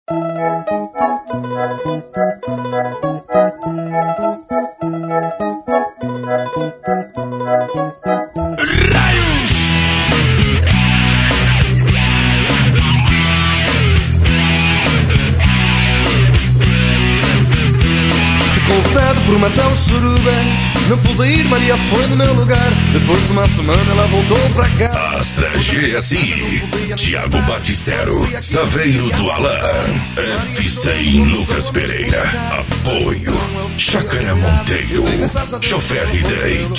Convidado por uma bela suruba, não pude ir, Maria foi no meu lugar. Depois de uma semana ela voltou pra cá. Astra GSI, Tiago Batistero, Saveiro do Alain, F100 Lucas Pereira, Apoio, Chácara Monteiro, Chofer Hidake,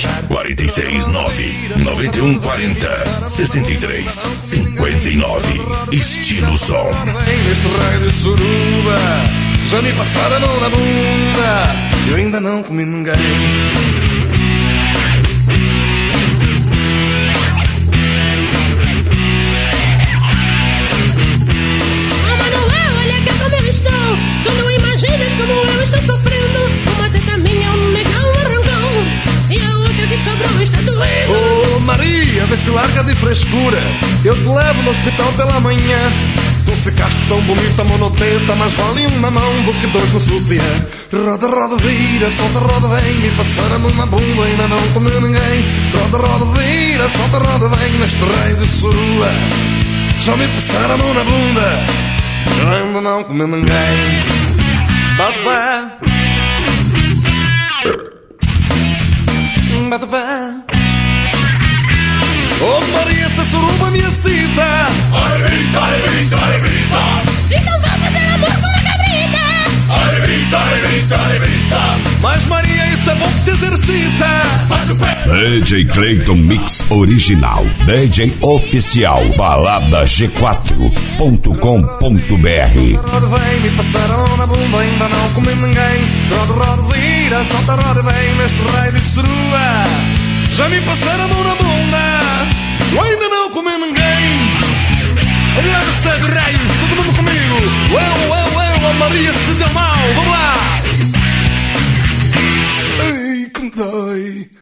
469-9140-6359, Estilo Som. Neste raio de suruba, já me passaram a mão na bunda, eu ainda não comi ninguém. Oh, Manuel, olha que como eu estou. Tu não imaginas como eu estou sofrendo. Uma teta minha, um negão arrancou, e a outra que sobrou está doendo. Oh, Maria, vê se larga de frescura, eu te levo no hospital pela manhã. Tu ficaste tão bonita, monoteta, mas vale um na mão do que dois no sutiã. Roda, roda, vira, solta, roda, vem, me passaram a mão na bunda, ainda não comeu ninguém. Roda, roda, vira, solta, roda, vem, neste raio de surua, já me passaram a mão na bunda, eu ainda não comeu ninguém. Bate pé, bate pé. Oh, Maria, essa suruba me excita. Arrebita, arrebita, arrebita. Então vá fazer amor com a cabrita. Arrebita, arrebita, arrebita. Mas Maria, isso é bom que te exercita. Bate o pé. DJ Clayton Mix Original, DJ Oficial, balada G4.com.br. Roda, vem, me passaram na bunda, ainda não comi ninguém. Roda, roda, vira, solta, roda, vem, neste raio de surua, já me passaram a mão na bunda, eu ainda não comi ninguém. Vamos lá no céu de raios, todo mundo comigo. A Maria se deu mal, vamos lá. Ai, que dói.